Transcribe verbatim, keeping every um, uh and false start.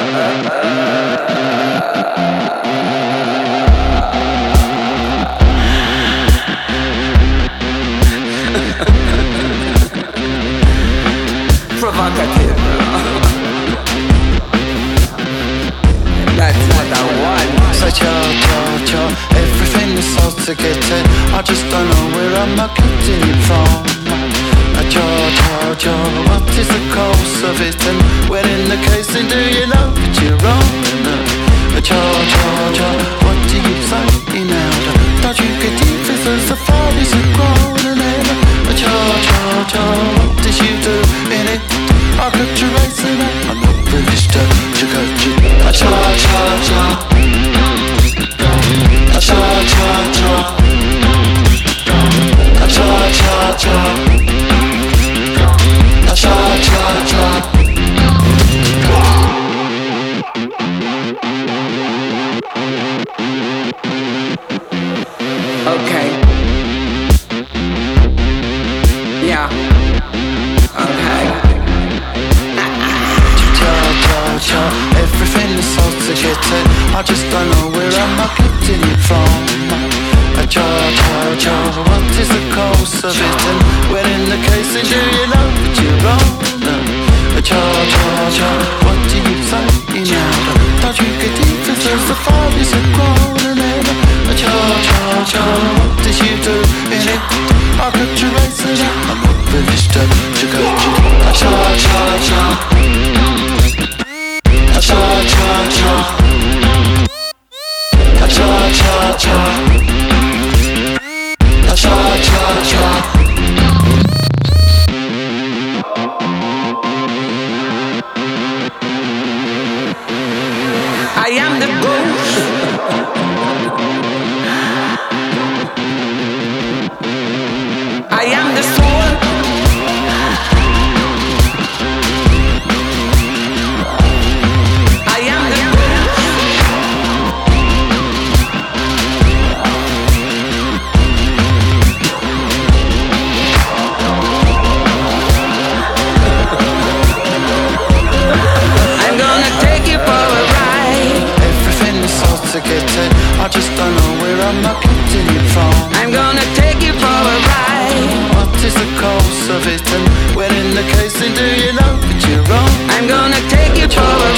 Provocative. That's what I want. So cha cha cha, everything is so to get it. I just don't know where I'm getting it from. A cha cha cha, what is the cause of it? And when in the case, then do you know that you're wrong? A cha cha cha, what do you say now? Don't you get it? As the fire is grown and then a cha cha cha, what did you do in it? I could trace it up. I'm not privileged to go to a cha cha cha, a cha cha cha, a cha cha cha, a cha cha cha. Okay. Yeah. Okay. Cha, everything is so to get it. I just don't know where I'm getting it from. A cha cha cha, what is the cause of it? And when in the case, then do you know that you're wrong? A cha cha cha, what do you say now? Don't you get it? As the fire is grown and then a cha cha cha, what did you do in it? I could trace it up. I'm not privileged to go to a cha cha cha. A cha cha cha, a cha cha cha, a cha cha cha. I am the ghost. I am the soul. To get it, I just don't know where I'm getting it from. I'm gonna take you for a ride. What is the cause of it? And when in the case, then do you know that you're wrong? I'm gonna take you for a